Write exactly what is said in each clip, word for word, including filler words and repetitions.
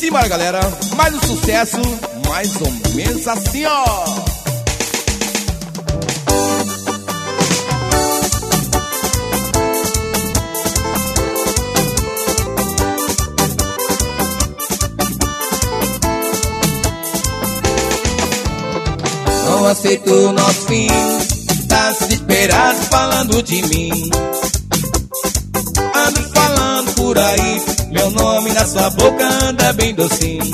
Simbora, galera, mais um sucesso, mais ou menos assim, ó. Não aceito o nosso fim, tá desesperado falando de mim. Ando falando por aí, meu nome na sua boca anda bem docinho.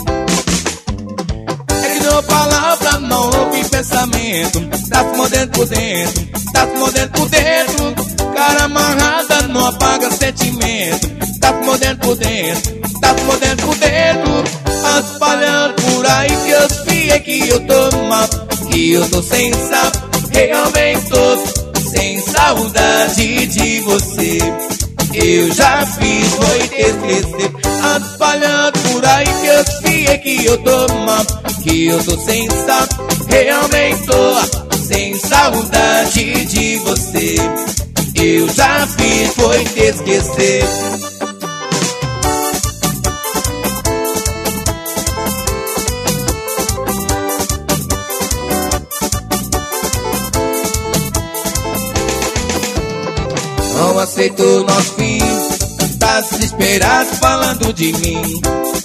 É que não palavra, não ouve pensamento. Tá se mordendo por dentro, tá se mordendo por dentro. Cara amarrada não apaga sentimento. Tá se mordendo por dentro, tá se mordendo por dentro. Ando espalhando por aí que eu sei que eu tô mal, que eu tô sem sal, realmente tô sem saudade de você. Eu já fiz, foi te esquecer. Ando espalhando por aí que eu sei que eu tô mal, que eu tô sem sal, realmente tô sem saudade de você. Eu já fiz, foi te esquecer. Não aceito o nosso fim, tá desesperado falando de mim.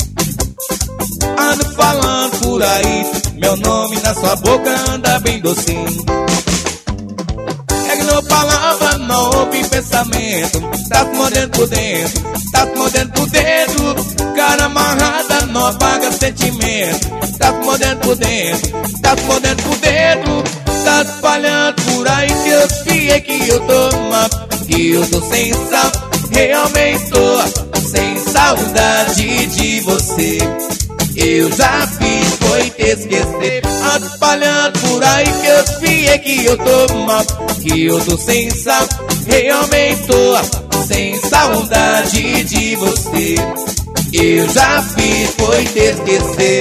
Ando falando por aí, meu nome na sua boca anda bem docinho. É que não palavra, não ouve pensamento. Tá se mordendo por dentro, tá se mordendo por dentro. Cara amarrada não apaga sentimento. Tá se mordendo por dentro, tá se mordendo por dentro. Tá espalhando por aí que eu sei que eu tô mal, que eu tô sem sal, realmente tô sem saudade de você. Eu já fiz, foi te esquecer. Ando espalhando por aí que eu sei que eu tô mal, que eu tô sem sal, realmente tô sem saudade de você. Eu já fiz, foi te esquecer.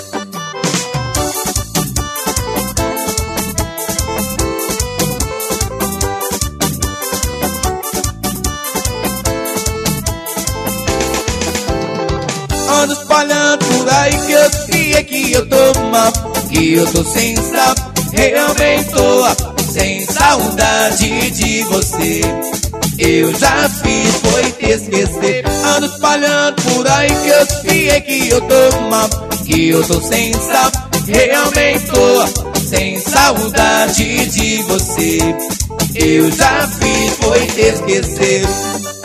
Ando espalhando por aí que eu sei que eu tô mal, que eu tô sem sal, realmente tô sem saudade de você. Eu já fiz, foi te esquecer. Ando espalhando por aí que eu sei que eu tô mal, que eu tô sem sal, realmente tô sem saudade de você. Eu já fiz, foi te esquecer.